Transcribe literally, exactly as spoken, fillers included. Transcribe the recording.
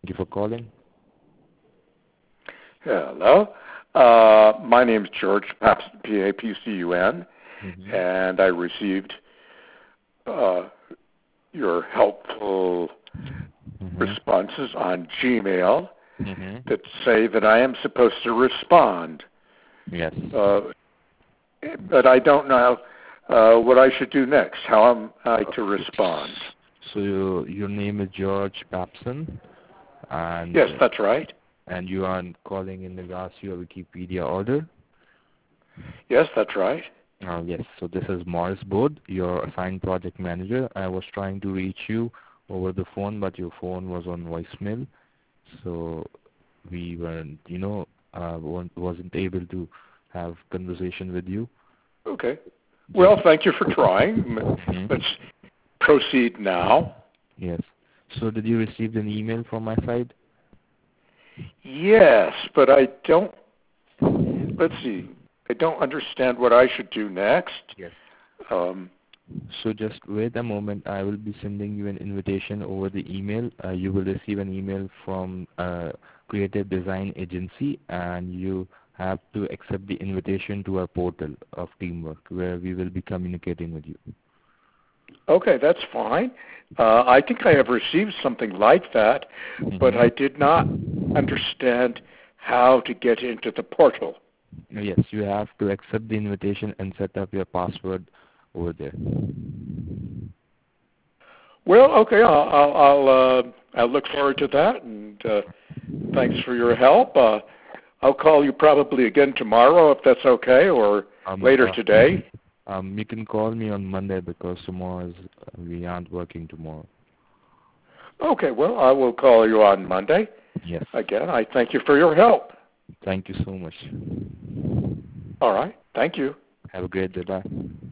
Thank you for calling. Hello. Uh, my name is George Papson, P A P C U N, mm-hmm. and I received uh, your helpful mm-hmm. responses on Gmail mm-hmm. that say that I am supposed to respond. Yes. Uh, but I don't know uh, what I should do next. How am I to respond? So your, your name is George Papson. And yes, that's right. And you are calling in regards to your Wikipedia order? Yes, that's right. Uh, yes, so this is Morris Bode, your assigned project manager. I was trying to reach you over the phone, but your phone was on voicemail. So we weren't, you know, uh, wasn't able to have conversation with you. Okay. Well, thank you for trying. Mm-hmm. Let's proceed now. Yes. So did you receive an email from my side? Yes, but I don't, let's see, I don't understand what I should do next. Yes. Um, so just wait a moment. I will be sending you an invitation over the email. Uh, you will receive an email from uh, Creative Design Agency, and you have to accept the invitation to our portal of Teamwork, where we will be communicating with you. Okay, that's fine. Uh, I think I have received something like that, mm-hmm. but I did not understand how to get into the portal. Yes, you have to accept the invitation and set up your password over there. Well, okay, I'll I'll I'll, uh, I'll look forward to that, and uh, thanks for your help. Uh, I'll call you probably again tomorrow if that's okay, or um, later uh, today. Um, you can call me on Monday because tomorrow is, uh, we aren't working tomorrow. Okay, well, I will call you on Monday. Yes. Again, I thank you for your help. Thank you so much. All right. Thank you. Have a great day. Bye.